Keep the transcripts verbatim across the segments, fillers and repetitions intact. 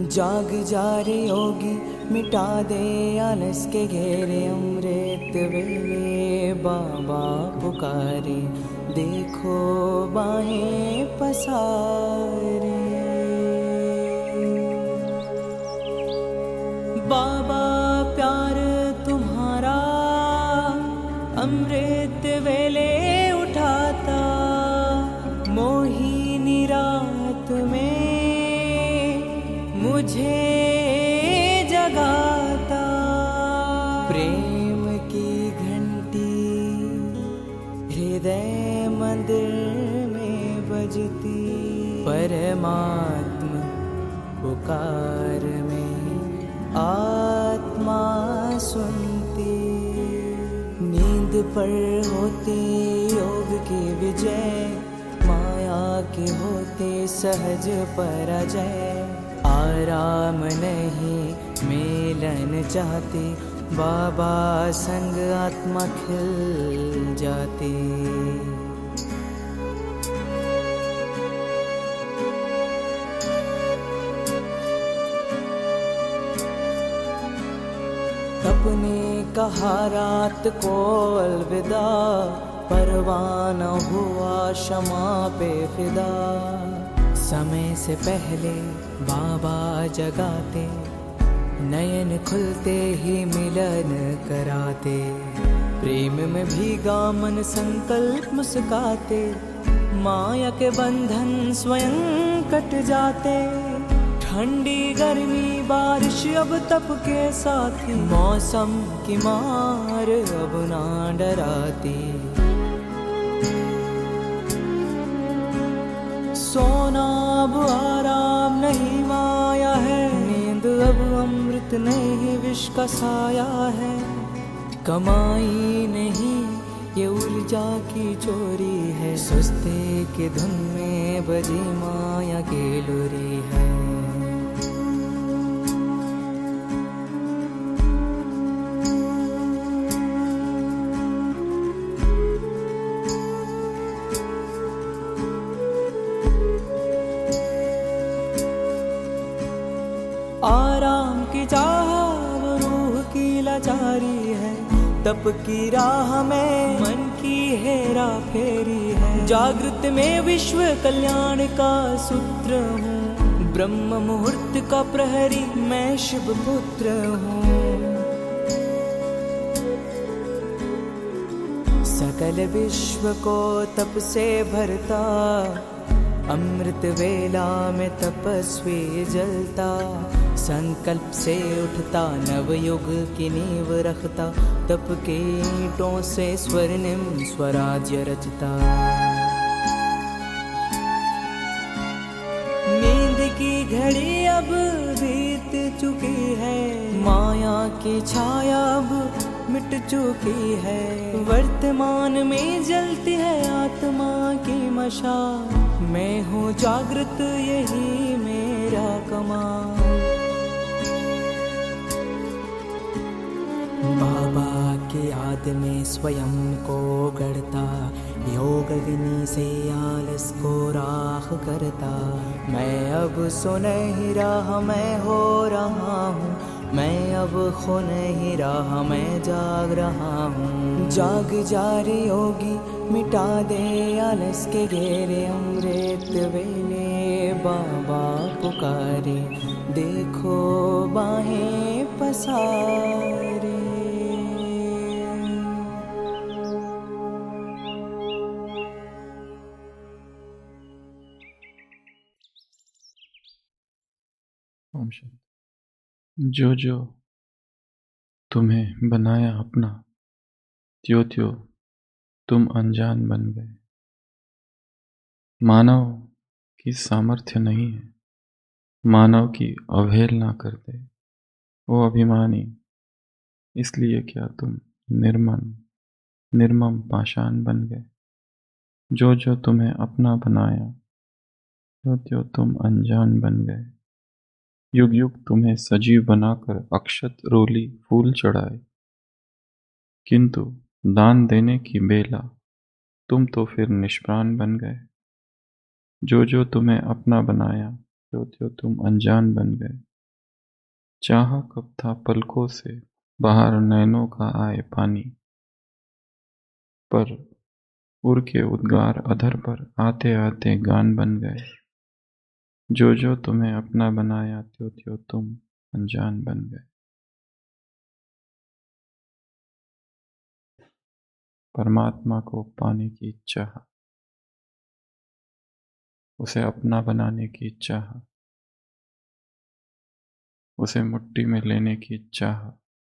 जाग जा रे योगी, मिटा दे आलस के घेरे। अमृत वेले बाबा पुकारे, देखो बाहें पसारे। बाबा प्यार तुम्हारा अमृत वेले उठाता, मोहिनी रात में मुझे जगाता। प्रेम की घंटी हृदय मंदिर में बजती, परमात्मा पुकार में आत्मा सुनती। नींद पर होती योग की विजय, माया के होते सहज पराजय। आराम नहीं मिलन चाहती, बाबा संग आत्मा खिल जाती। अपने कहा रात को अलविदा, परवाना हुआ क्षमा पे फिदा। समय से पहले बाबा जगाते, नयन खुलते ही मिलन कराते। प्रेम में भीगा मन संकल्प मुस्काते, माया के बंधन स्वयं कट जाते। ठंडी गर्मी बारिश अब तप के साथी, मौसम की मार अब ना डराती। सोना अब आराम नहीं माया है, नींद अब अमृत नहीं विष का साया है। कमाई नहीं ये ऊर्जा की चोरी है, सुस्ती की धुन में बजी माया की लुरी है। आराम की चाह वो रूह की लाचारी है, तप की राह में मन की हेरा फेरी है। जागृत में विश्व कल्याण का सूत्र हूँ, ब्रह्म मुहूर्त का प्रहरी मैं शिव पुत्र हूँ। सकल विश्व को तप से भरता, अमृत वेला में तपस्वी जलता। संकल्प से उठता नवयुग की नींव रखता, तप के ईंटों से स्वर्णिम स्वराज्य रचता। नींद की घड़ी अब बीत चुकी है, माया की छाया अब मिट चुकी है। वर्तमान में जलती है आत्मा की मशाल, मैं हूँ जागृत यही मेरा कमाल। बाबा की याद में स्वयं को गढ़ता, योग अग्नि से आलस को राख करता। मैं अब सुनहरी राह मैं हो रहा हूँ, मैं अब खो नहीं रहा मैं जाग रहा हूँ। जाग जा रे योगी, मिटा दे आलस के घेरे। अमृत वेले बाबा पुकारे, देखो बाहें पसारे। ओम शांति। जो जो तुम्हें बनाया अपना, त्यों त्यों तुम अनजान बन गए। मानव की सामर्थ्य नहीं है, मानव की अवहेलना कर दे वो अभिमानी। इसलिए क्या तुम निर्मम निर्मम पाषाण बन गए। जो जो तुम्हें अपना बनाया, त्यों त्यों तुम अनजान बन गए। युग युग तुम्हें सजीव बनाकर अक्षत रोली फूल चढ़ाए, किंतु दान देने की बेला तुम तो फिर निष्प्राण बन गए। जो जो तुम्हें अपना बनाया, त्यों त्यों तुम अनजान बन गए। चाहा कब था पलकों से बाहर नैनों का आए पानी, पर उर के उद्गार अधर पर आते आते गान बन गए। जो जो तुम्हें अपना बनाया त्यों त्यों तुम अनजान बन गए। परमात्मा को पाने की चाह, उसे अपना बनाने की चाह, उसे मुट्ठी में लेने की चाह,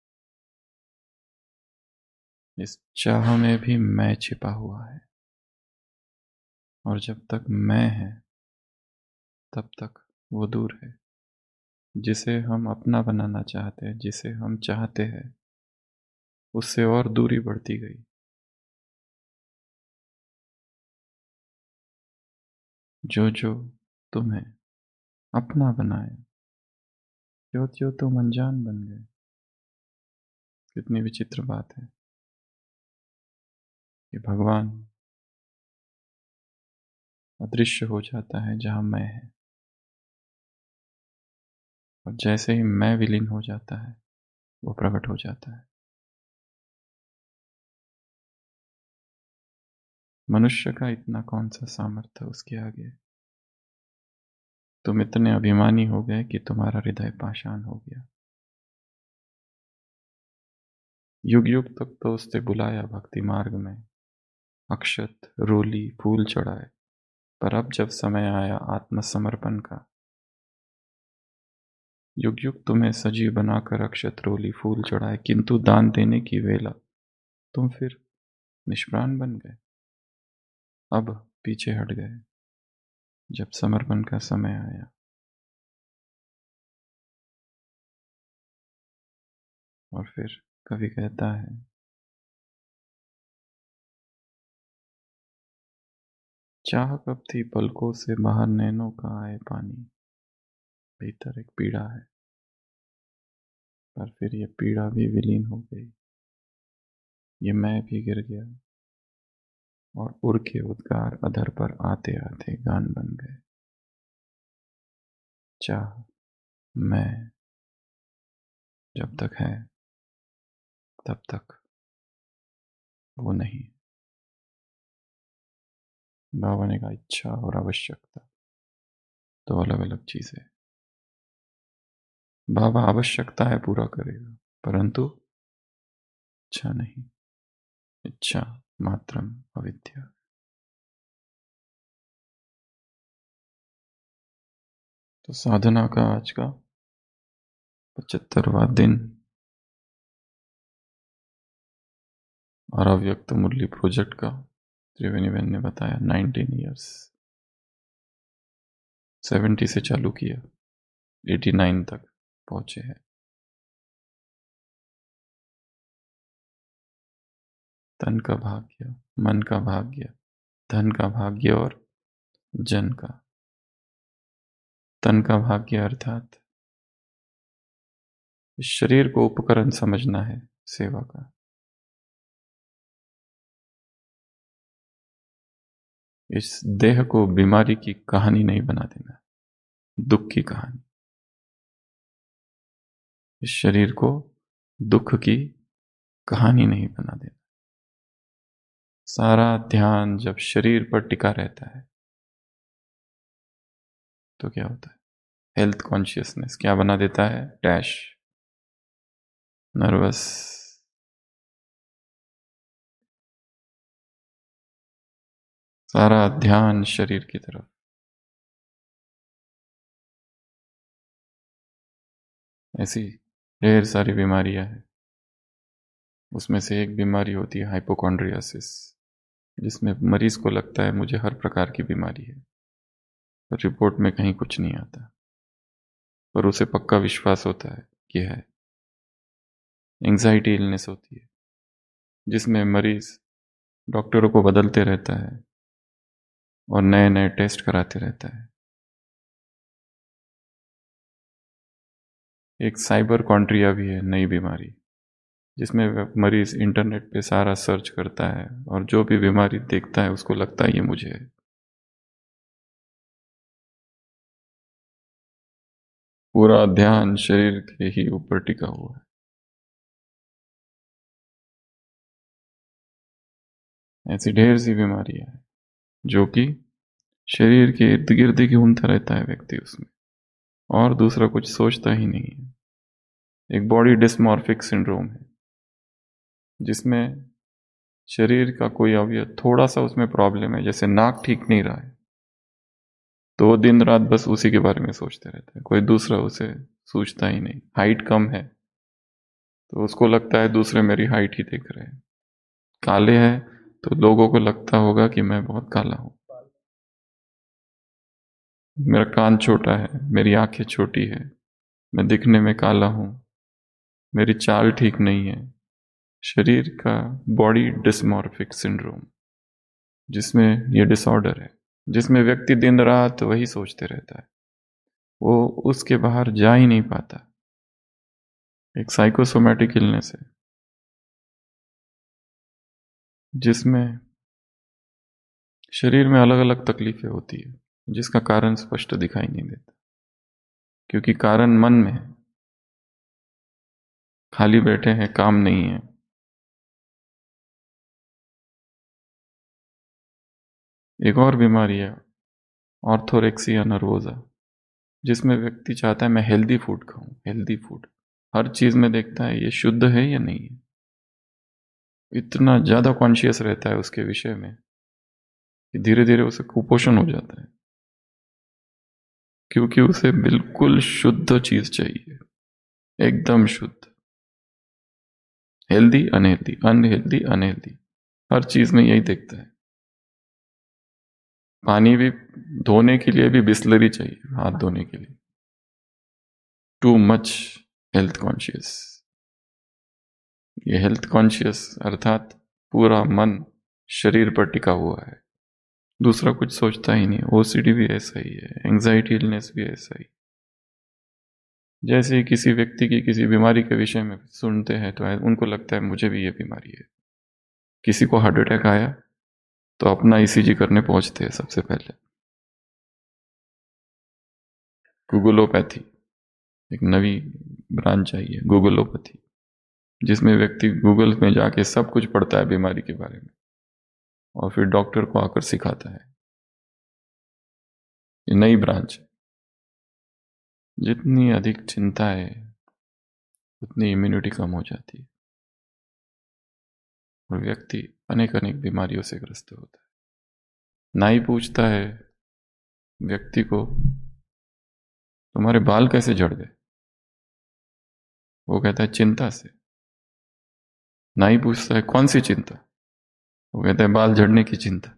इस चाह में भी मैं छिपा हुआ है। और जब तक मैं है तब तक वो दूर है जिसे हम अपना बनाना चाहते हैं, जिसे हम चाहते हैं, उससे और दूरी बढ़ती गई। जो जो तुम्हें अपना बनाया त्यों त्यों तुम अनजान बन गए। कितनी विचित्र बात है कि भगवान अदृश्य हो जाता है जहां मैं है, और जैसे ही मैं विलीन हो जाता है वो प्रकट हो जाता है। मनुष्य का इतना कौन सा सामर्थ्य उसके आगे। तुम इतने अभिमानी हो गए कि तुम्हारा हृदय पाषाण हो गया। युग युग तक तो उसने बुलाया भक्ति मार्ग में, अक्षत रोली फूल चढ़ाए, पर अब जब समय आया आत्मसमर्पण का, युग युग तुम्हें सजीव बनाकर अक्षत रोली फूल चढ़ाए, किंतु दान देने की वेला तुम फिर निष्प्राण बन गए। अब पीछे हट गए जब समर्पण का समय आया। और फिर कवि कहता है, चाह कब थी पलकों से बाहर नैनों का आए पानी। भीतर एक पीड़ा है, पर फिर ये पीड़ा भी विलीन हो गई। ये मैं भी गिर गया और उर के उद्गार अधर पर आते आते गान बन गए। चाह मैं जब तक है तब तक वो नहीं। बाबा ने कहा इच्छा और आवश्यकता तो अलग अलग चीज है। बाबा आवश्यकता है पूरा करेगा, परंतु इच्छा नहीं। इच्छा मात्रम अविद्या। तो साधना का आज का पचहत्तरवां दिन और अव्यक्त मुरली प्रोजेक्ट का त्रिवेणी बहन ने बताया नाइनटीन इयर्स। सेवेंटी से चालू किया, एटी नाइन तक पहुंचे हैं। तन का भाग्य, मन का भाग्य, धन का भाग्य और जन का। तन का भाग्य अर्थात इस शरीर को उपकरण समझना है सेवा का। इस देह को बीमारी की कहानी नहीं बना देना, दुख की कहानी। इस शरीर को दुख की कहानी नहीं बना देना। सारा ध्यान जब शरीर पर टिका रहता है तो क्या होता है, हेल्थ कॉन्शियसनेस क्या बना देता है, डैश नर्वस। सारा ध्यान शरीर की तरफ। ऐसी ढेर सारी बीमारियां हैं। उसमें से एक बीमारी होती है हाइपोकॉन्ड्रियासिस, जिसमें मरीज को लगता है मुझे हर प्रकार की बीमारी है, पर रिपोर्ट में कहीं कुछ नहीं आता, पर उसे पक्का विश्वास होता है कि है। एंजाइटी इलनेस होती है जिसमें मरीज डॉक्टरों को बदलते रहता है और नए नए टेस्ट कराते रहता है। एक साइबर कॉन्ट्रिया भी है, नई बीमारी, जिसमें मरीज इंटरनेट पे सारा सर्च करता है और जो भी बीमारी देखता है उसको लगता है ये मुझे है। पूरा ध्यान शरीर के ही ऊपर टिका हुआ है। ऐसी ढेर सी बीमारियां हैं जो कि शरीर के इर्द गिर्द ही घूमता रहता है व्यक्ति उसमें, और दूसरा कुछ सोचता ही नहीं है। एक बॉडी डिस्मॉर्फिक सिंड्रोम है जिसमें शरीर का कोई अवयव थोड़ा सा उसमें प्रॉब्लम है, जैसे नाक ठीक नहीं रहा है तो वो दिन रात बस उसी के बारे में सोचते रहता है, कोई दूसरा उसे सोचता ही नहीं। हाइट कम है तो उसको लगता है दूसरे मेरी हाइट ही देख रहे हैं। काले हैं तो लोगों को लगता होगा कि मैं बहुत काला हूं। मेरा कान छोटा है, मेरी आंखें छोटी है, मैं दिखने में काला हूं, मेरी चाल ठीक नहीं है। शरीर का बॉडी डिस्मॉर्फिक सिंड्रोम, जिसमें यह डिसऑर्डर है, जिसमें व्यक्ति दिन रात वही सोचते रहता है, वो उसके बाहर जा ही नहीं पाता। एक साइकोसोमैटिक इलनेस है जिसमें शरीर में अलग अलग तकलीफें होती है जिसका कारण स्पष्ट दिखाई नहीं देता, क्योंकि कारण मन में है। खाली बैठे हैं, काम नहीं है। एक और बीमारी है ऑर्थोरेक्सिया नर्वोजा, जिसमें व्यक्ति चाहता है मैं हेल्दी फूड खाऊं, हेल्दी फूड। हर चीज में देखता है ये शुद्ध है या नहीं है। इतना ज्यादा कॉन्शियस रहता है उसके विषय में कि धीरे धीरे उसे कुपोषण हो जाता है, क्योंकि उसे बिल्कुल शुद्ध चीज चाहिए, एकदम शुद्ध। हेल्दी अनहेल्दी, अनहेल्दी अनहेल्दी, हर चीज में यही देखता है। पानी भी धोने के लिए भी बिस्लरी चाहिए, हाथ धोने के लिए। Too much health conscious. ये हेल्थ कॉन्शियस अर्थात पूरा मन शरीर पर टिका हुआ है, दूसरा कुछ सोचता ही नहीं। ओसीडी भी ऐसा ही है, एंजाइटी इलनेस भी ऐसा ही। जैसे ही किसी व्यक्ति की किसी बीमारी के विषय में सुनते हैं तो उनको लगता है मुझे भी ये बीमारी है। किसी को हार्ट अटैक आया तो अपना ईसीजी करने पहुंचते हैं सबसे पहले। गूगलोपैथी एक नवी ब्रांच आई है, गूगलोपैथी, जिसमें व्यक्ति गूगल में जाके सब कुछ पढ़ता है बीमारी के बारे में और फिर डॉक्टर को आकर सिखाता है। ये नई ब्रांच है। जितनी अधिक चिंता है उतनी इम्यूनिटी कम हो जाती है और व्यक्ति अनेक अनेक बीमारियों से ग्रस्त होता है। नाई पूछता है व्यक्ति को तुम्हारे बाल कैसे झड़ गए, वो कहता है चिंता से। नाई पूछता है कौन सी चिंता, वो कहता है बाल झड़ने की चिंता।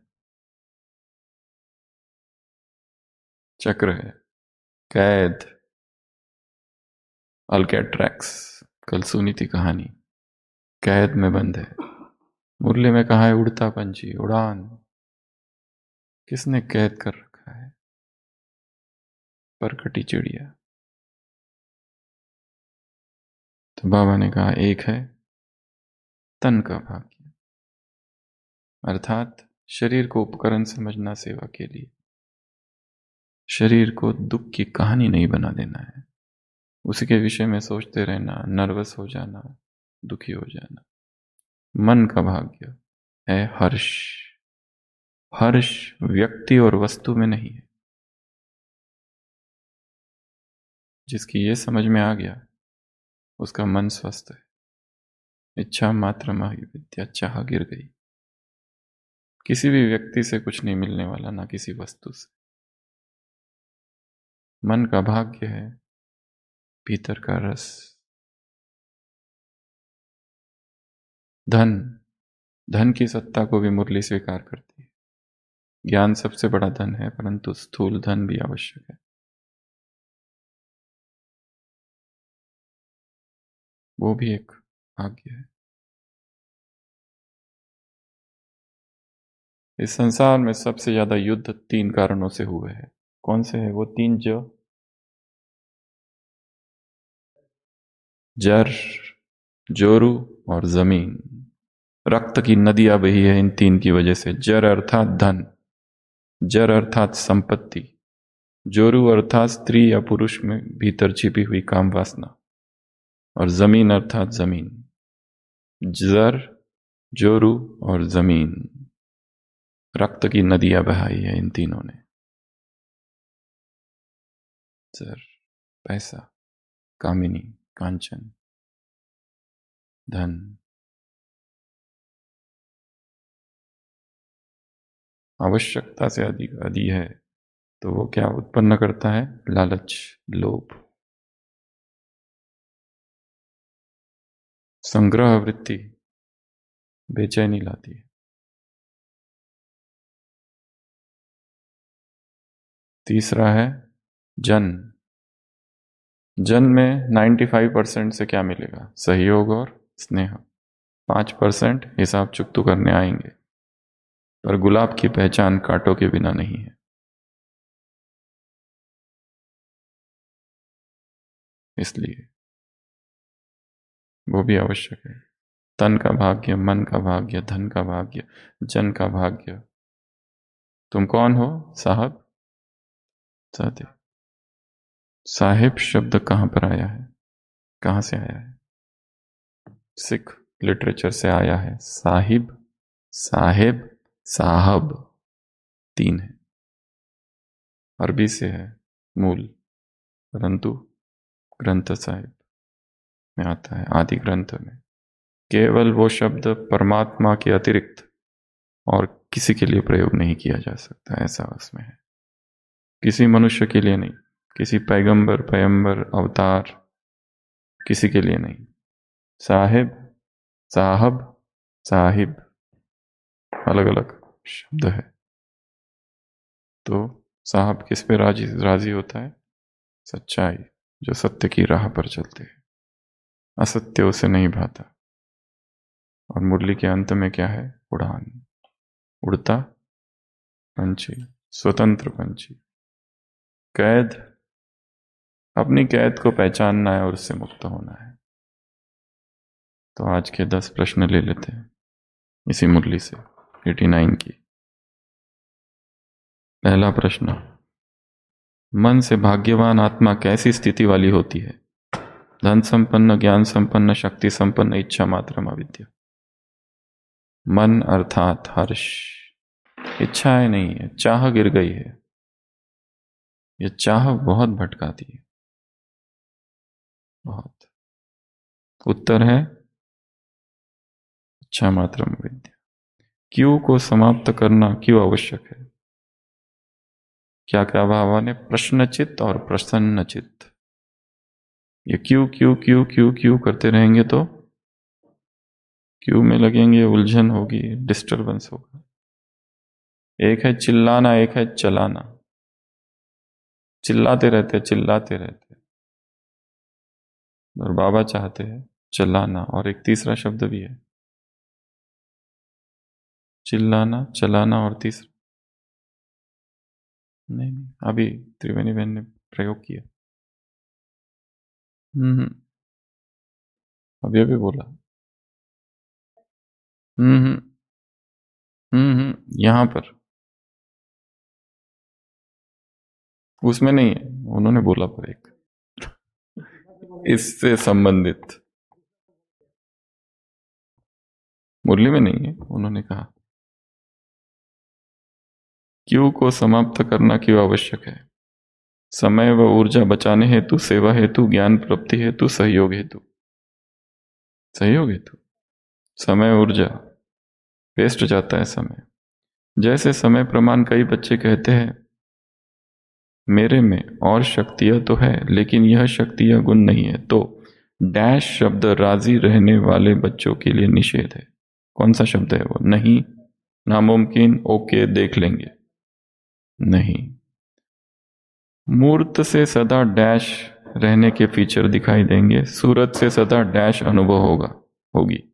चक्र है, कैद, अल्कैट्रैक्स, कल सुनी थी कहानी। कैद में बंद है, मुरली में कहा है उड़ता पंछी, उड़ान। किसने कैद कर रखा है? परकटी चिड़िया। तो बाबा ने कहा एक है तन का भाग्य, अर्थात शरीर को उपकरण समझना सेवा के लिए। शरीर को दुख की कहानी नहीं बना देना है, उसी के विषय में सोचते रहना, नर्वस हो जाना, दुखी हो जाना। मन का भाग्य है हर्ष। हर्ष व्यक्ति और वस्तु में नहीं है। जिसकी ये समझ में आ गया उसका मन स्वस्थ है। इच्छा मात्र माही विद्या, चाह गिर गई। किसी भी व्यक्ति से कुछ नहीं मिलने वाला, ना किसी वस्तु से। मन का भाग्य है भीतर का रस। धन, धन की सत्ता को भी मुरली स्वीकार करती है। ज्ञान सबसे बड़ा धन है, परंतु स्थूल धन भी आवश्यक है। वो भी एक भाग्य है। इस संसार में सबसे ज्यादा युद्ध तीन कारणों से हुए हैं। कौन से हैं वो तीन? जो जर, जोरू और जमीन। रक्त की नदियां बही है इन तीन की वजह से। जर अर्थात धन, जर अर्थात संपत्ति, जोरू अर्थात स्त्री या पुरुष में भीतर छिपी हुई काम वासना, और जमीन अर्थात जमीन। जर, जोरू और जमीन, रक्त की नदियां बहाई है इन तीनों ने। जर पैसा, कामिनी कांचन, धन आवश्यकता से अधिक अधिक है तो वो क्या उत्पन्न करता है? लालच, लोभ। संग्रह वृत्ति बेचैनी लाती है। तीसरा है जन। जन में पचानवे परसेंट से क्या मिलेगा? सहयोग और स्नेह। पांच परसेंट हिसाब चुकतू करने आएंगे, पर गुलाब की पहचान कांटों के बिना नहीं है। इसलिए वो भी आवश्यक है। तन का भाग्य, मन का भाग्य, धन का भाग्य, जन का भाग्य। तुम कौन हो? साहब, साहब। साहिब शब्द कहां पर आया है? कहां से आया है? सिख लिटरेचर से आया है। साहिब, साहिब, साहब तीन है। अरबी से है मूल, परंतु ग्रंथ साहिब में आता है, आदि ग्रंथ में। केवल वो शब्द परमात्मा के अतिरिक्त और किसी के लिए प्रयोग नहीं किया जा सकता, ऐसा उसमें है। किसी मनुष्य के लिए नहीं, किसी पैगंबर, पैगंबर, अवतार, किसी के लिए नहीं। साहिब, साहब, साहिब अलग अलग शब्द है। तो साहब किस पे राजी राजी होता है? सच्चाई, जो सत्य की राह पर चलते हैं। असत्य उसे नहीं भाता। और मुरली के अंत में क्या है? उड़ान, उड़ता पंछी, स्वतंत्र पंछी। कैद, अपनी कैद को पहचानना है और उससे मुक्त होना है। तो आज के दस प्रश्न ले लेते हैं इसी मुरली से, नवासी की। पहला प्रश्न, मन से भाग्यवान आत्मा कैसी स्थिति वाली होती है? धन संपन्न, ज्ञान संपन्न, शक्ति संपन्न, इच्छा मात्रम अविद्या। मन अर्थात हर्ष, इच्छाएं नहीं है, चाह गिर गई है। यह चाह बहुत भटकाती है, बहुत। उत्तर है इच्छा मात्रम अविद्या। क्यों को समाप्त करना क्यों आवश्यक है? क्या क्या भाव ने? प्रश्नचित्त और प्रसन्नचित्त। ये क्यों क्यों क्यों क्यों क्यों करते रहेंगे तो क्यों में लगेंगे, उलझन होगी, डिस्टरबेंस होगा। एक है चिल्लाना, एक है चलाना। चिल्लाते रहते चिल्लाते रहते और बाबा चाहते हैं चलाना। और एक तीसरा शब्द भी है, चिल्लाना, चलाना और तीसरा नहीं नहीं अभी त्रिवेणी बहन ने प्रयोग किया। हम्म अभी अभी बोला। हम्म हम्म हम्म यहां पर उसमें नहीं है, उन्होंने बोला पर एक इससे संबंधित मुरली में नहीं है। उन्होंने कहा क्यों को समाप्त करना क्यों आवश्यक है? समय व ऊर्जा बचाने हेतु, सेवा हेतु, ज्ञान प्राप्ति हेतु, सहयोग हेतु। सहयोग हेतु समय ऊर्जा वेस्ट जाता है समय। जैसे समय प्रमाण कई बच्चे कहते हैं मेरे में और शक्तियां तो है लेकिन यह शक्तियां गुण नहीं है, तो डैश शब्द राजी रहने वाले बच्चों के लिए निषेध है। कौन सा शब्द है वो? नहीं, नामुमकिन, ओके, देख लेंगे। नहीं, मूर्त से सदा डैश रहने के फीचर दिखाई देंगे, सूरत से सदा डैश अनुभव होगा होगी।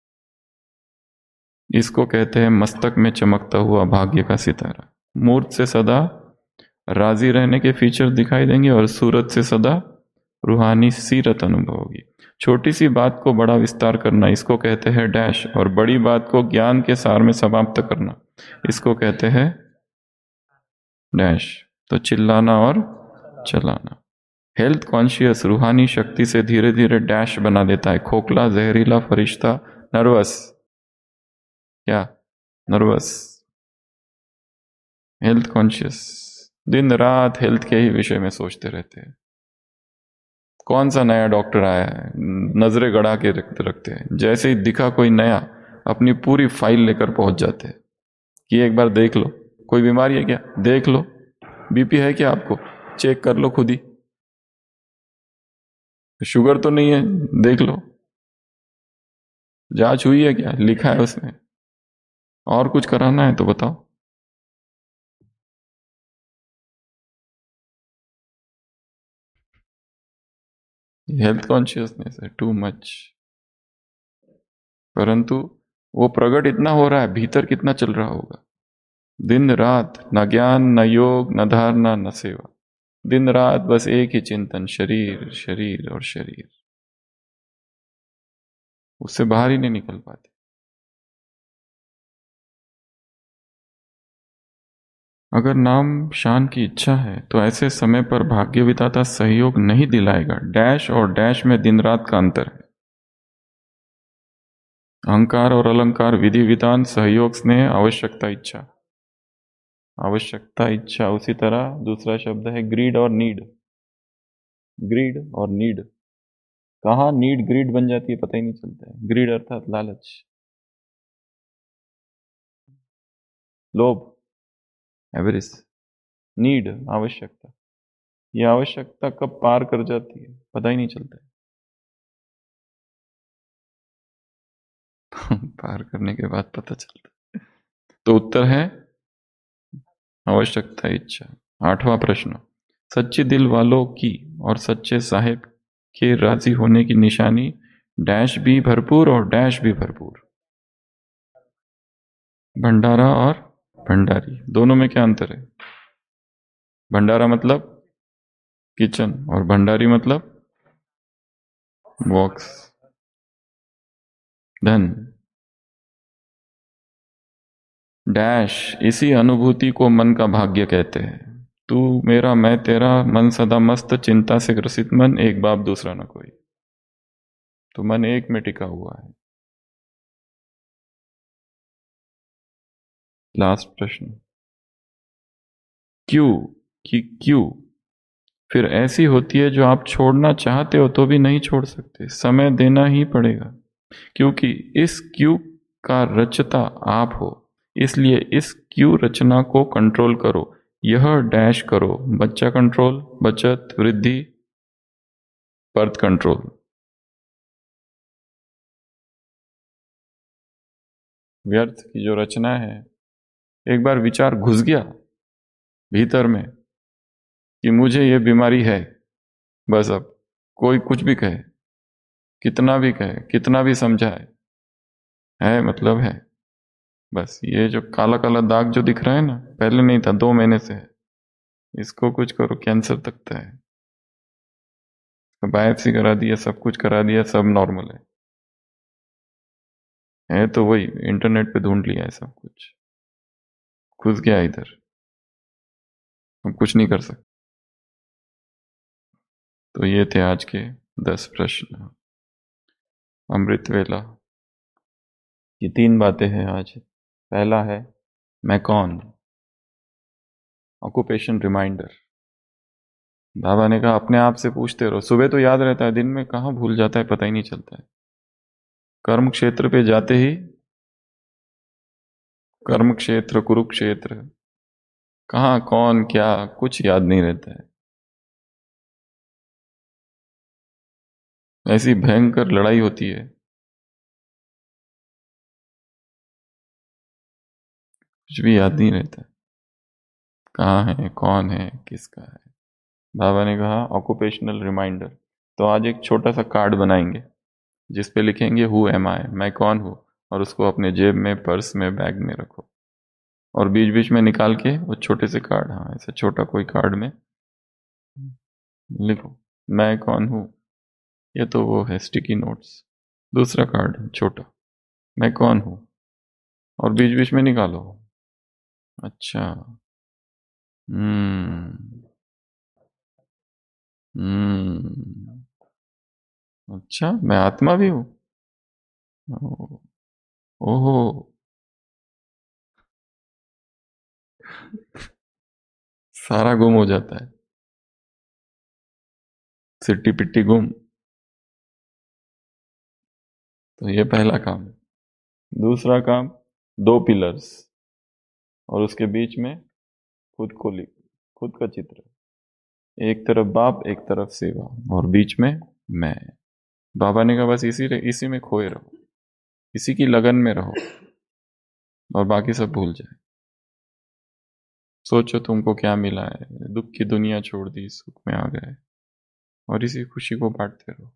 इसको कहते हैं मस्तक में चमकता हुआ भाग्य का सितारा। मूर्त से सदा राजी रहने के फीचर दिखाई देंगे और सूरत से सदा रूहानी सीरत अनुभव होगी। छोटी सी बात को बड़ा विस्तार करना, इसको कहते हैं डैश। और बड़ी बात को ज्ञान के सार में समाप्त करना, इसको कहते हैं डैश। तो चिल्लाना और चलाना। हेल्थ कॉन्शियस रूहानी शक्ति से धीरे धीरे डैश बना देता है। खोखला, जहरीला फरिश्ता, नर्वस, क्या नर्वस। हेल्थ कॉन्शियस दिन रात हेल्थ के ही विषय में सोचते रहते हैं। कौन सा नया डॉक्टर आया है, नजरें गड़ा के रखते रखते हैं। जैसे ही दिखा कोई नया, अपनी पूरी फाइल लेकर पहुंच जाते हैं कि एक बार देख लो, कोई बीमारी है क्या, देख लो, बीपी है क्या आपको, चेक कर लो खुद ही, शुगर तो नहीं है, देख लो, जांच हुई है क्या, लिखा है उसमें, और कुछ कराना है तो बताओ। हेल्थ कॉन्शियसनेस है टू मच। परंतु वो प्रकट इतना हो रहा है, भीतर कितना चल रहा होगा। दिन रात न ज्ञान न योग न धारणा न सेवा, दिन रात बस एक ही चिंतन, शरीर शरीर और शरीर, उससे बाहर ही नहीं निकल पाते। अगर नाम शान की इच्छा है तो ऐसे समय पर भाग्य विधाता सहयोग नहीं दिलाएगा। डैश और डैश में दिन रात का अंतर है। अहंकार और अलंकार, विधि विधान, सहयोग, स्नेह, आवश्यकता, इच्छा। आवश्यकता, इच्छा। उसी तरह दूसरा शब्द है ग्रीड और नीड। ग्रीड और नीड, कहाँ नीड ग्रीड बन जाती है पता ही नहीं चलता है। ग्रीड अर्थात लालच, लोभ, एवरिस। नीड आवश्यकता, ये आवश्यकता कब पार कर जाती है पता ही नहीं चलता है। पार करने के बाद पता चलता है। तो उत्तर है आवश्यकता, इच्छा। आठवां प्रश्न, सच्चे दिल वालों की और सच्चे साहेब के राजी होने की निशानी डैश भी भरपूर और डैश भी भरपूर। भंडारा और भंडारी, दोनों में क्या अंतर है? भंडारा मतलब किचन और भंडारी मतलब बॉक्स, धन। डैश, इसी अनुभूति को मन का भाग्य कहते हैं। तू मेरा मैं तेरा, मन सदा मस्त, चिंता से ग्रसित मन, एक बाप दूसरा न कोई। तो मन एक में टिका हुआ है। लास्ट प्रश्न, क्यों कि क्यों फिर ऐसी होती है जो आप छोड़ना चाहते हो तो भी नहीं छोड़ सकते, समय देना ही पड़ेगा। क्योंकि इस क्यों का रचता आप हो, इसलिए इस क्यों रचना को कंट्रोल करो। यह डैश करो, बच्चा कंट्रोल, बचत, वृद्धि, बर्थ कंट्रोल। व्यर्थ की जो रचना है, एक बार विचार घुस गया भीतर में कि मुझे ये बीमारी है, बस अब कोई कुछ भी कहे, कितना भी कहे, कितना भी समझाए, है मतलब है। बस ये जो काला काला दाग जो दिख रहा है ना, पहले नहीं था, दो महीने से है, इसको कुछ करो कैंसर तक है। बायोप्सी करा दिया, सब कुछ करा दिया, सब नॉर्मल है। है तो वही इंटरनेट पे ढूंढ लिया है सब कुछ, घुस गया इधर, हम कुछ नहीं कर सकते। तो ये थे आज के दस प्रश्न। अमृत वेला की तीन बातें हैं आज। पहला है मैं कौन, ऑक्यूपेशन रिमाइंडर। बाबा ने कहा अपने आप से पूछते रहो, सुबह तो याद रहता है, दिन में कहाँ भूल जाता है पता ही नहीं चलता है। कर्म क्षेत्र पे जाते ही, कर्म क्षेत्र कुरुक्षेत्र, कहाँ कौन क्या कुछ याद नहीं रहता है। ऐसी भयंकर लड़ाई होती है, कुछ भी याद नहीं रहता है, कहाँ है कौन है किसका है। बाबा ने कहा ऑक्यूपेशनल रिमाइंडर। तो आज एक छोटा सा कार्ड बनाएंगे जिस पे लिखेंगे हु एम आई, मैं कौन हूँ, और उसको अपने जेब में, पर्स में, बैग में रखो, और बीच बीच में निकाल के वो छोटे से कार्ड, हाँ ऐसे छोटा कोई कार्ड में लिखो मैं कौन हूँ। ये तो वो है स्टिकी नोट्स। दूसरा कार्ड है छोटा, मैं कौन हूँ, और बीच बीच में निकालो। अच्छा, हम्म हम्म। अच्छा, मैं आत्मा भी हूँ? ओ- ओहो। सारा गुम हो जाता है, सिट्टी पिट्टी गुम। तो ये पहला काम है। दूसरा काम, दो पिलर्स और उसके बीच में खुद को लिख, खुद का चित्र। एक तरफ बाप, एक तरफ सेवा, और बीच में मैं। बाबा ने कहा बस इसी इसी में खोए रहो, इसी की लगन में रहो, और बाकी सब भूल जाए। सोचो तुमको क्या मिला है, दुख की दुनिया छोड़ दी, सुख में आ गए, और इसी खुशी को बांटते रहो।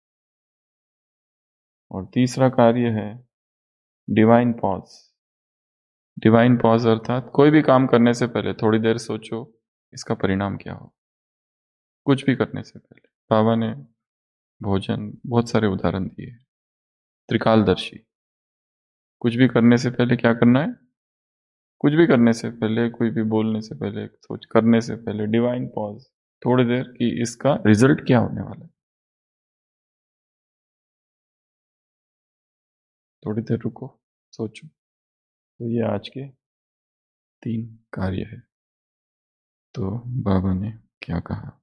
और तीसरा कार्य है डिवाइन पॉज। डिवाइन पॉज अर्थात कोई भी काम करने से पहले थोड़ी देर सोचो इसका परिणाम क्या हो। कुछ भी करने से पहले बाबा ने भोजन बहुत सारे उदाहरण दिए। त्रिकालदर्शी, कुछ भी करने से पहले क्या करना है? कुछ भी करने से पहले, कोई भी बोलने से पहले, सोच करने से पहले डिवाइन पॉज, थोड़ी देर कि इसका रिजल्ट क्या होने वाला है। थोड़ी देर रुको, सोचो। तो ये आज के तीन कार्य है। तो बाबा ने क्या कहा?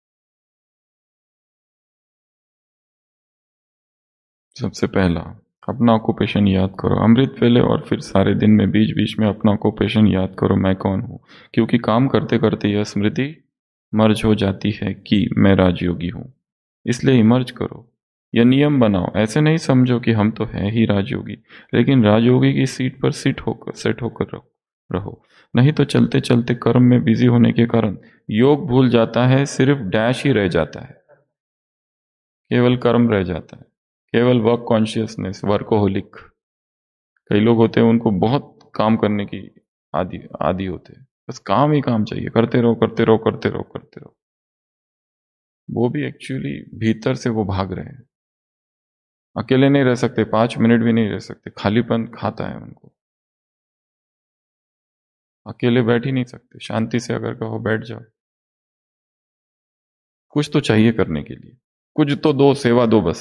सबसे पहला, अपना ऑक्यूपेशन याद करो। अमृत वेले और फिर सारे दिन में बीच बीच में अपना ऑक्यूपेशन याद करो, मैं कौन हूं। क्योंकि काम करते करते यह स्मृति मर्ज हो जाती है कि मैं राजयोगी हूं। इसलिए इमर्ज करो। यह नियम बनाओ, ऐसे नहीं समझो कि हम तो है ही राजयोगी, लेकिन राजयोगी की सीट पर सिट होकर सेट होकर रहो रहो नहीं तो चलते चलते कर्म में बिजी होने के कारण योग भूल जाता है, सिर्फ डैश ही रह जाता है, केवल कर्म रह जाता है, केवल वर्क कॉन्शियसनेस, वर्कोहोलिक। कई लोग होते हैं उनको बहुत काम करने की आदि आदि होते हैं, बस काम ही काम चाहिए, करते रहो करते रहो करते रहो करते रहो। वो भी एक्चुअली भीतर से वो भाग रहे हैं। अकेले नहीं रह सकते, पांच मिनट भी नहीं रह सकते, खालीपन खाता है उनको। अकेले बैठ ही नहीं सकते, शांति से अगर कहो बैठ जाओ, कुछ तो चाहिए करने के लिए, कुछ तो दो, सेवा दो बस।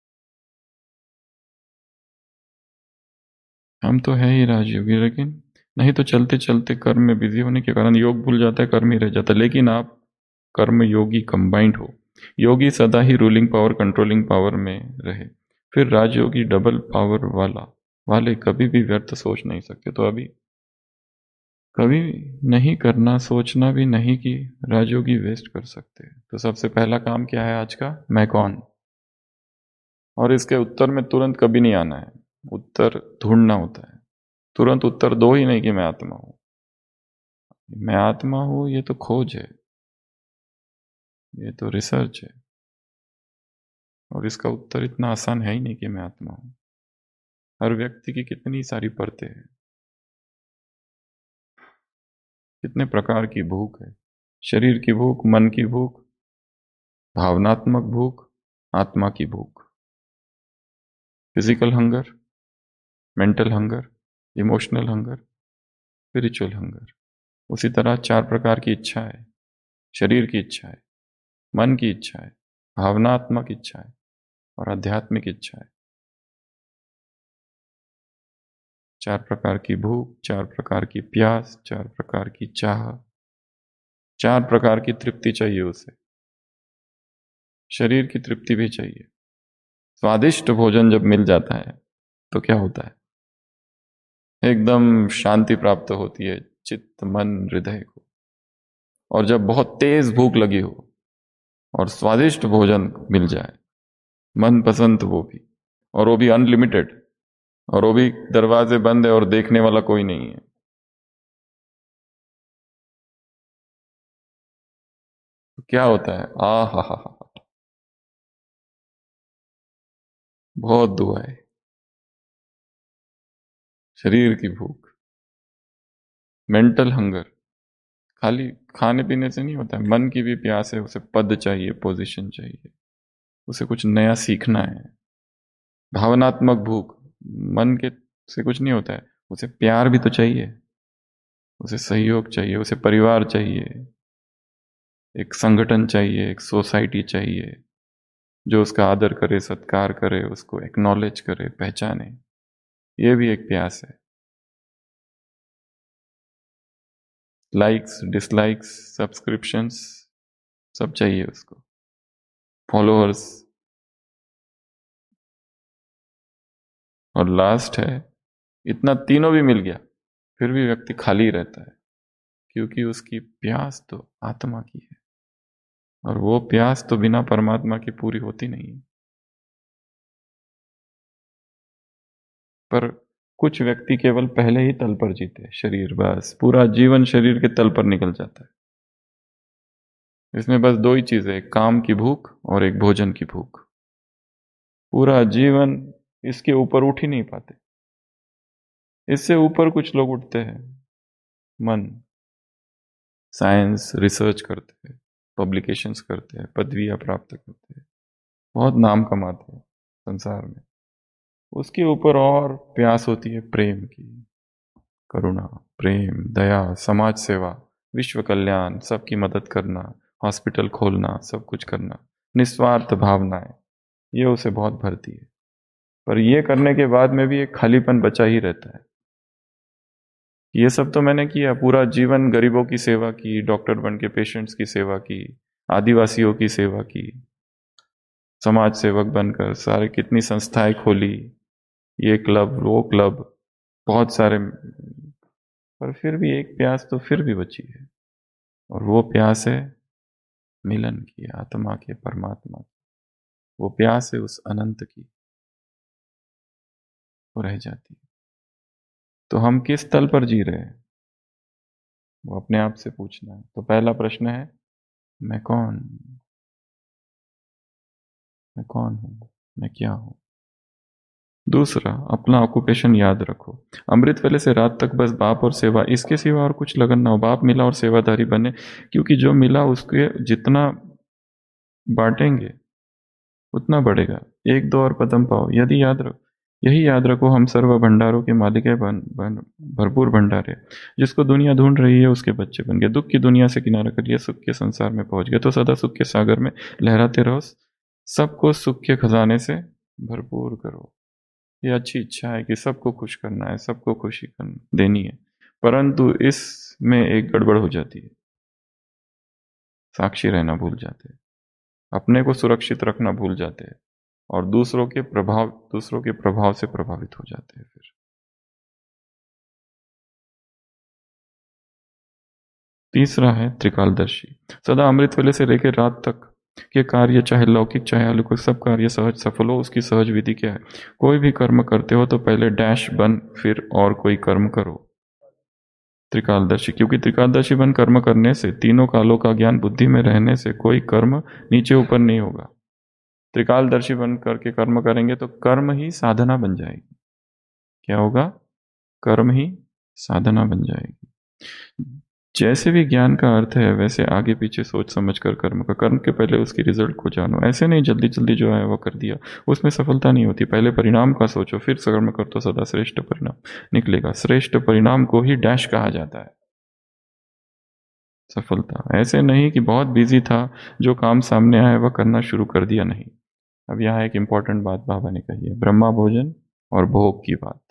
हम तो है ही राजयोगी, लेकिन नहीं तो चलते चलते कर्म में बिजी होने के कारण योग भूल जाता है, कर्म ही रह जाता है। लेकिन आप कर्म योगी कंबाइंड हो, योगी सदा ही रूलिंग पावर कंट्रोलिंग पावर में रहे, फिर राजयोगी डबल पावर वाला वाले कभी भी व्यर्थ सोच नहीं सकते। तो अभी कभी नहीं करना, सोचना भी नहीं कि राजयोगी वेस्ट कर सकते हैं। तो सबसे पहला काम क्या है आज का? मैं कौन। और इसके उत्तर में तुरंत कभी नहीं आना है, उत्तर ढूंढना होता है। तुरंत उत्तर दो ही नहीं कि मैं आत्मा हूं। मैं आत्मा हूं ये तो खोज है, ये तो रिसर्च है, और इसका उत्तर इतना आसान है ही नहीं कि मैं आत्मा हूं। हर व्यक्ति की कितनी सारी परतें हैं, कितने प्रकार की भूख है। शरीर की भूख, मन की भूख, भावनात्मक भूख, आत्मा की भूख, physical hunger, mental hunger, emotional hunger, spiritual hunger. उसी तरह चार प्रकार की इच्छा है। शरीर की इच्छा है, मन की इच्छा है, भावनात्मक इच्छा है, और आध्यात्मिक इच्छा है। चार प्रकार की भूख, चार प्रकार की प्यास, चार प्रकार की चाह, चार प्रकार की तृप्ति चाहिए उसे। शरीर की तृप्ति भी चाहिए। स्वादिष्ट भोजन जब मिल जाता है तो क्या होता है? एकदम शांति प्राप्त होती है चित्त मन हृदय को। और जब बहुत तेज भूख लगी हो और स्वादिष्ट भोजन मिल जाए, मन पसंद वो भी, और वो भी अनलिमिटेड, और वो भी दरवाजे बंद है और देखने वाला कोई नहीं है, तो क्या होता है? आ हा हा हा, बहुत दुआ है। शरीर की भूख, मेंटल हंगर, खाली खाने पीने से नहीं होता है, मन की भी प्यास है, उसे पद चाहिए, पोजीशन चाहिए, उसे कुछ नया सीखना है। भावनात्मक भूख, मन के से कुछ नहीं होता है, उसे प्यार भी तो चाहिए, उसे सहयोग चाहिए, उसे परिवार चाहिए, एक संगठन चाहिए, एक सोसाइटी चाहिए जो उसका आदर करे, सत्कार करे, उसको एक्नॉलेज करे, पहचाने। ये भी एक प्यास है। लाइक्स, डिसलाइक्स, सब्सक्रिप्शंस सब चाहिए उसको, फॉलोअर्स। और लास्ट है, इतना तीनों भी मिल गया फिर भी व्यक्ति खाली रहता है, क्योंकि उसकी प्यास तो आत्मा की है, और वो प्यास तो बिना परमात्मा की पूरी होती नहीं है। पर कुछ व्यक्ति केवल पहले ही तल पर जीते, शरीर, बस पूरा जीवन शरीर के तल पर निकल जाता है। इसमें बस दो ही चीजें, एक काम की भूख और एक भोजन की भूख। पूरा जीवन इसके ऊपर उठ ही नहीं पाते। इससे ऊपर कुछ लोग उठते हैं, मन, साइंस, रिसर्च करते हैं, पब्लिकेशंस करते हैं, पदवियां प्राप्त करते हैं, बहुत नाम कमाते हैं संसार में। उसके ऊपर और प्यास होती है प्रेम की, करुणा, प्रेम, दया, समाज सेवा, विश्व कल्याण, सबकी मदद करना, हॉस्पिटल खोलना, सब कुछ करना, निस्वार्थ भावनाएं, ये उसे बहुत भरती है। पर ये करने के बाद में भी एक खालीपन बचा ही रहता है। ये सब तो मैंने किया, पूरा जीवन गरीबों की सेवा की, डॉक्टर बन के पेशेंट्स की सेवा की, आदिवासियों की सेवा की, समाज सेवक बनकर सारे कितनी संस्थाएं खोली, ये क्लब, वो क्लब, बहुत सारे। पर फिर भी एक प्यास तो फिर भी बची है, और वो प्यास है मिलन की, आत्मा के, परमात्मा की। वो प्यास है उस अनंत की, वो रह जाती है। तो हम किस तल पर जी रहे हैं, वो अपने आप से पूछना है। तो पहला प्रश्न है, मैं कौन, मैं कौन हूं, मैं क्या हूं। दूसरा, अपना ऑक्यूपेशन याद रखो। अमृत वेले से रात तक बस बाप और सेवा, इसके सिवा और कुछ लगन ना हो। बाप मिला और सेवादारी बने, क्योंकि जो मिला उसके जितना बांटेंगे उतना बढ़ेगा। एक दो और पदम पाओ, यदि याद रखो, यही याद रखो, हम सर्व भंडारों के मालिक है, बन, बन, भरपूर भंडार है। जिसको दुनिया ढूंढ रही है उसके बच्चे बन गए। दुख की दुनिया से किनारा कर लिया, सुख के संसार में पहुंच गए। तो सदा सुख के सागर में लहराते रहो, सबको सुख के खजाने से भरपूर करो। ये अच्छी इच्छा है कि सबको खुश करना है, सबको खुशी करना देनी है, परंतु इसमें एक गड़बड़ हो जाती है। साक्षी रहना भूल जाते हैं, अपने को सुरक्षित रखना भूल जाते हैं, और दूसरों के प्रभाव दूसरों के प्रभाव से प्रभावित हो जाते हैं। फिर तीसरा है त्रिकालदर्शी। सदा अमृत वेले से लेकर रात तक के कार्य, चाहे लौकिक चाहे अलौकिक, सब कार्य सहज सफल हो। उसकी सहज विधि क्या है? कोई भी कर्म करते हो तो पहले डैश बन, फिर और कोई कर्म करो। त्रिकालदर्शी, क्योंकि त्रिकालदर्शी बन कर्म करने से, तीनों कालों का ज्ञान बुद्धि में रहने से कोई कर्म नीचे ऊपर नहीं होगा। त्रिकालदर्शी बन करके कर्म करेंगे तो कर्म ही साधना बन जाएगी। क्या होगा? कर्म ही साधना बन जाएगी। जैसे भी ज्ञान का अर्थ है, वैसे आगे पीछे सोच समझ कर कर्म का, कर्म के पहले उसकी रिजल्ट को जानो। ऐसे नहीं जल्दी जल्दी जो है वो कर दिया, उसमें सफलता नहीं होती। पहले परिणाम का सोचो, फिर कर्म कर तो सदा श्रेष्ठ परिणाम निकलेगा। श्रेष्ठ परिणाम को ही डैश कहा जाता है, सफलता। ऐसे नहीं कि बहुत बिजी था, जो काम सामने आया वह करना शुरू कर दिया, नहीं। अब यहाँ एक इंपॉर्टेंट बात बाबा ने कही है, ब्रह्मा भोजन और भोग की बात।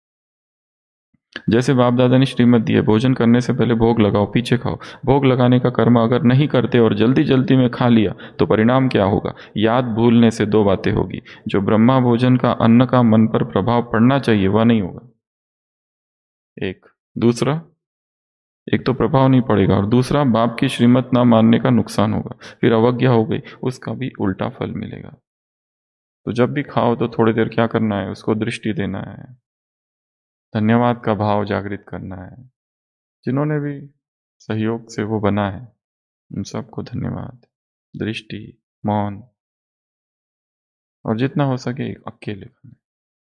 जैसे बाप दादा ने श्रीमत दी है, भोजन करने से पहले भोग लगाओ, पीछे खाओ। भोग लगाने का कर्म अगर नहीं करते और जल्दी जल्दी में खा लिया तो परिणाम क्या होगा? याद भूलने से दो बातें होगी। जो ब्रह्मा भोजन का अन्न का मन पर प्रभाव पड़ना चाहिए वह नहीं होगा, एक। दूसरा, एक तो प्रभाव नहीं पड़ेगा, और दूसरा बाप की श्रीमत ना मानने का नुकसान होगा। फिर अवज्ञा हो गई, उसका भी उल्टा फल मिलेगा। तो जब भी खाओ तो थोड़ी देर क्या करना है, उसको दृष्टि देना है, धन्यवाद का भाव जागृत करना है। जिन्होंने भी सहयोग से वो बना है उन सबको धन्यवाद, दृष्टि, मौन, और जितना हो सके अकेले करना।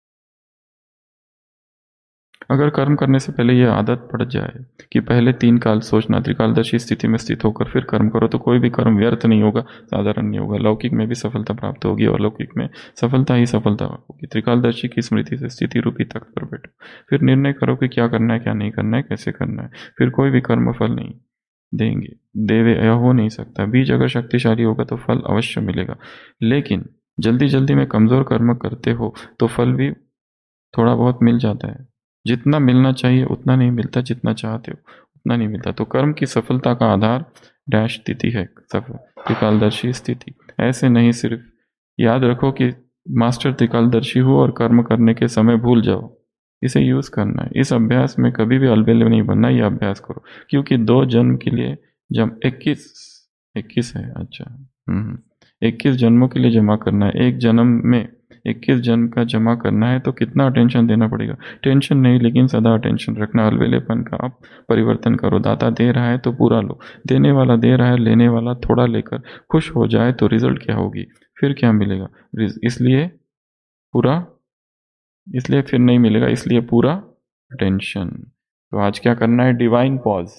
अगर कर्म करने से पहले यह आदत पड़ जाए कि पहले तीन काल सोचना, त्रिकालदर्शी स्थिति में स्थित होकर फिर कर्म करो, तो कोई भी कर्म व्यर्थ नहीं होगा, साधारण नहीं होगा। लौकिक में भी सफलता प्राप्त होगी और लौकिक में सफलता ही सफलता होगी। त्रिकालदर्शी की स्मृति से स्थिति रूपी तख्त पर बैठो, फिर निर्णय करो कि क्या करना है, क्या नहीं करना है, कैसे करना है। फिर कोई भी कर्म फल नहीं, देंगे, देवे यह हो नहीं सकता। बीज अगर शक्तिशाली होगा तो फल अवश्य मिलेगा, लेकिन जल्दी जल्दी में कमजोर कर्म करते हो तो फल भी थोड़ा बहुत मिल जाता है। जितना मिलना चाहिए उतना नहीं मिलता, जितना चाहते हो उतना नहीं मिलता। तो कर्म की सफलता का आधार डैश स्थिति है, सफल त्रिकालदर्शी स्थिति। ऐसे नहीं सिर्फ याद रखो कि मास्टर त्रिकालदर्शी हो और कर्म करने के समय भूल जाओ, इसे यूज करना है। इस अभ्यास में कभी भी अलबेले नहीं बनना, यह अभ्यास करो, क्योंकि दो जन्म के लिए जब इक्कीस इक्कीस है, अच्छा हम्म इक्कीस जन्मों के लिए जमा करना है। एक जन्म में इक्कीस जन्म का जमा करना है तो कितना अटेंशन देना पड़ेगा। टेंशन नहीं, लेकिन सदा अटेंशन रखना। अलबेलेपन का आप परिवर्तन करो। दाता दे रहा है तो पूरा लो, देने वाला दे रहा है, लेने वाला थोड़ा लेकर खुश हो जाए तो रिजल्ट क्या होगी, फिर क्या मिलेगा। इसलिए पूरा इसलिए फिर नहीं मिलेगा, इसलिए पूरा अटेंशन। तो आज क्या करना है, डिवाइन पॉज।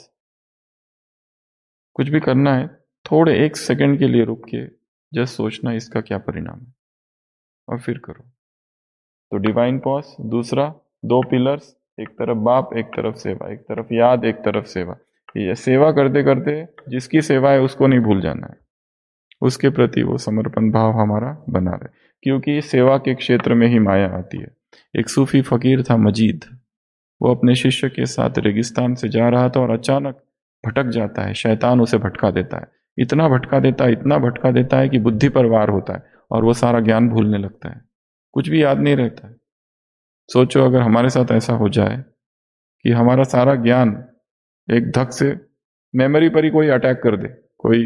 कुछ भी करना है थोड़े एक सेकंड के लिए रुक के जस्ट सोचना इसका क्या परिणाम है और फिर करो। तो डिवाइन पॉज। दूसरा, दो पिलर्स, एक तरफ बाप एक तरफ सेवा, एक तरफ याद एक तरफ सेवा। ये सेवा करते करते जिसकी सेवा है उसको नहीं भूल जाना है, उसके प्रति वो समर्पण भाव हमारा बना रहे, क्योंकि सेवा के क्षेत्र में ही माया आती है। एक सूफी फकीर था मजीद, वो अपने शिष्य के साथ रेगिस्तान से जा रहा था और अचानक भटक जाता है। शैतान उसे भटका देता है, इतना भटका देता है इतना भटका देता है कि बुद्धि पर वार होता है और वो सारा ज्ञान भूलने लगता है, कुछ भी याद नहीं रहता है। सोचो अगर हमारे साथ ऐसा हो जाए कि हमारा सारा ज्ञान एक धक से मेमोरी पर ही कोई अटैक कर दे, कोई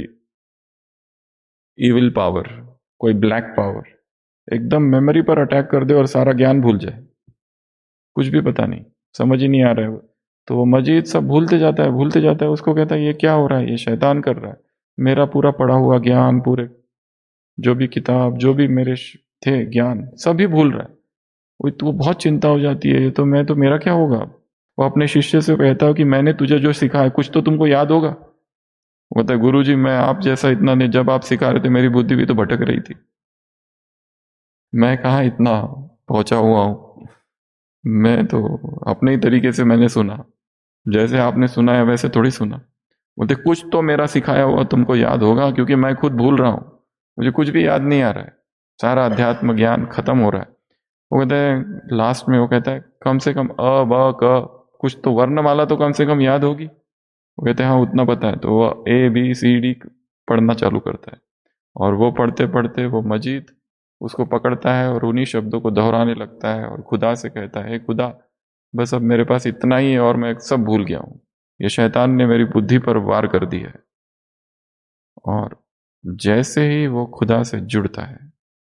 इविल पावर, कोई ब्लैक पावर एकदम मेमोरी पर अटैक कर दे और सारा ज्ञान भूल जाए, कुछ भी पता नहीं, समझ ही नहीं आ रहा है। तो वो मजीद सब भूलते जाता है भूलते जाता है। उसको कहता है ये क्या हो रहा है, ये शैतान कर रहा है, मेरा पूरा पढ़ा हुआ ज्ञान, पूरे जो भी किताब जो भी मेरे थे ज्ञान सभी भूल रहा है। वो तो बहुत चिंता हो जाती है, ये तो मैं तो मेरा क्या होगा। वो अपने शिष्य से कहता है कि मैंने तुझे जो सिखाया कुछ तो तुमको याद होगा। वो कहता है गुरु जी मैं आप जैसा इतना नहीं, जब आप सिखा रहे थे मेरी बुद्धि भी तो भटक रही थी, मैं कहाँ इतना पहुंचा हुआ हूं, मैं तो अपने ही तरीके से मैंने सुना, जैसे आपने सुना है वैसे थोड़ी सुना। बोलते कुछ तो मेरा सिखाया हुआ तुमको याद होगा, क्योंकि मैं खुद भूल रहा हूं, मुझे कुछ भी याद नहीं आ रहा है, सारा अध्यात्म ज्ञान खत्म हो रहा है। वो कहते हैं लास्ट में वो कहता है कम से कम अ ब क कुछ तो वर्णमाला तो कम से कम याद होगी। वो कहते हैं हाँ उतना पता है। तो वो ए बी सी डी पढ़ना चालू करता है और वो पढ़ते पढ़ते वो मजीद उसको पकड़ता है और उन्हीं शब्दों को दोहराने लगता है और खुदा से कहता है खुदा बस अब मेरे पास इतना ही है और मैं सब भूल गया हूं, ये शैतान ने मेरी बुद्धि पर वार कर दी है। और जैसे ही वो खुदा से जुड़ता है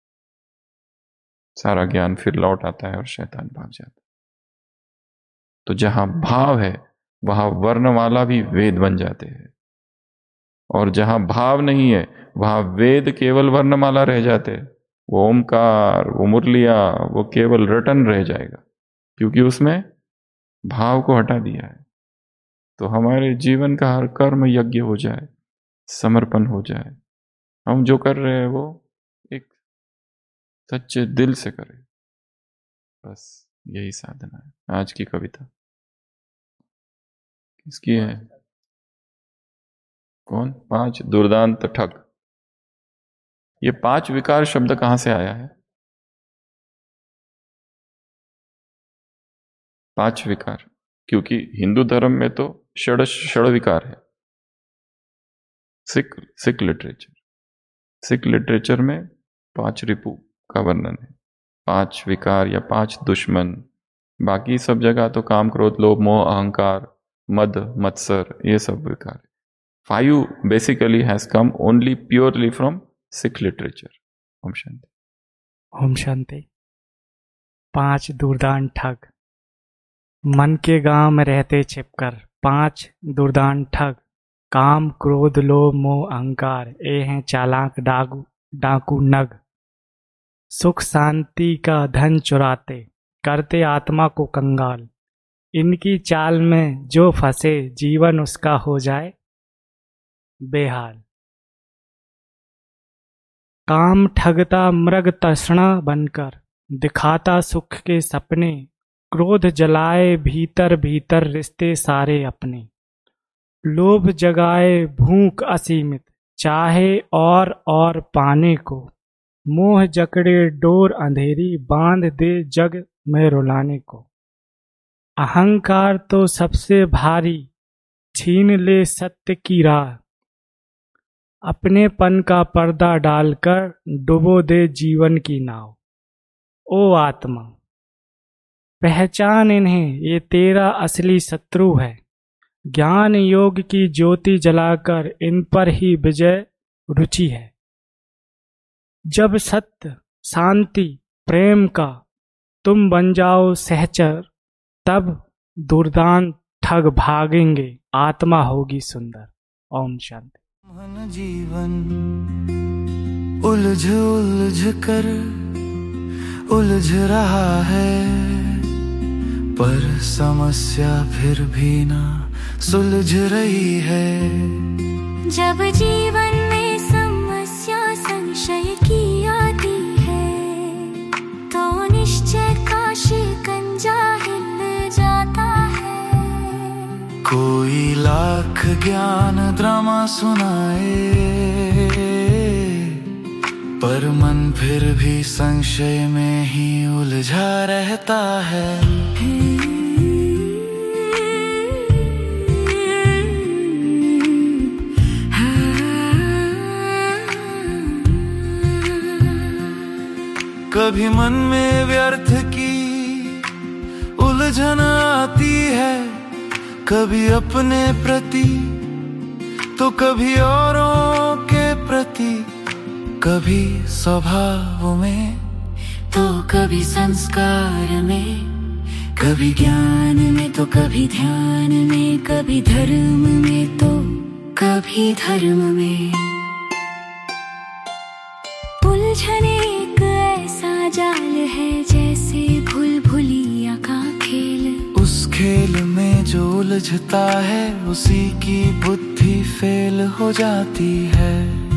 सारा ज्ञान फिर लौट आता है और शैतान भाग जाता है। तो जहां भाव है वहां वर्णमाला भी वेद बन जाते हैं, और जहां भाव नहीं है वहां वेद केवल वर्णमाला रह जाते हैं। वो ओमकार, वो मुरलिया, वो केवल रटन रह जाएगा, क्योंकि उसमें भाव को हटा दिया है। तो हमारे जीवन का हर कर्म यज्ञ हो जाए, समर्पण हो जाए, हम जो कर रहे हैं वो एक सच्चे दिल से करें, बस यही साधना है। आज की कविता किसकी है? कौन? पांच दुर्दांत ठग। ये पांच विकार शब्द कहां से आया है? पांच विकार, क्योंकि हिंदू धर्म में तो षड षड विकार है। सिख सिख लिटरेचर सिख लिटरेचर में पांच रिपु का वर्णन है, पांच विकार या पांच दुश्मन। बाकी सब जगह तो काम क्रोध लोभ मोह अहंकार मद मत्सर ये सब विकार। Five basically has come only purely from Sikh literature. ओम शांति। ओम शांति। पांच दुर्दांत ठग। मन के गांव में रहते छिपकर पांच दुर्दांत ठग, काम क्रोध लोभ मोह अहंकार, ये हैं चालाक डाकू डाकू नग। सुख शांति का धन चुराते करते आत्मा को कंगाल, इनकी चाल में जो फंसे जीवन उसका हो जाए बेहाल। काम ठगता मृग तृष्णा बनकर दिखाता सुख के सपने, क्रोध जलाए भीतर भीतर रिश्ते सारे अपने। लोभ जगाए भूख असीमित, चाहे और और पाने को। मोह जकड़े डोर अंधेरी, बांध दे जग में रुलाने को। अहंकार तो सबसे भारी, छीन ले सत्य की राह। अपनेपन का पर्दा डालकर डुबो दे जीवन की नाव। ओ आत्मा, पहचान इन्हें, ये तेरा असली शत्रु है। ज्ञान योग की ज्योति जलाकर इन पर ही विजय रुचि है। जब सत्य शांति प्रेम का तुम बन जाओ सहचर, तब दुर्दांत ठग भागेंगे, आत्मा होगी सुंदर। ओम शांति। मन जीवन उलझ उलझ कर उलझ रहा है, पर समस्या फिर भी ना सुलझ रही है। जब जीवन में समस्या संशय की आती है, तो निश्चय का शिकंजा हिल जाता है। कोई लाख ज्ञान ड्रामा सुनाए, पर मन फिर भी संशय में ही उलझा रहता है। कभी मन में व्यर्थ की उलझन आती है, कभी अपने प्रति तो कभी औरों के प्रति, कभी स्वभाव में तो कभी संस्कार में, कभी ज्ञान में तो कभी ध्यान में, कभी धर्म में तो कभी धर्म में। उलझन एक ऐसा जाल है, जैसे भूल भुलिया का खेल। उस खेल में जो उलझता है, उसी की बुद्धि फेल हो जाती है।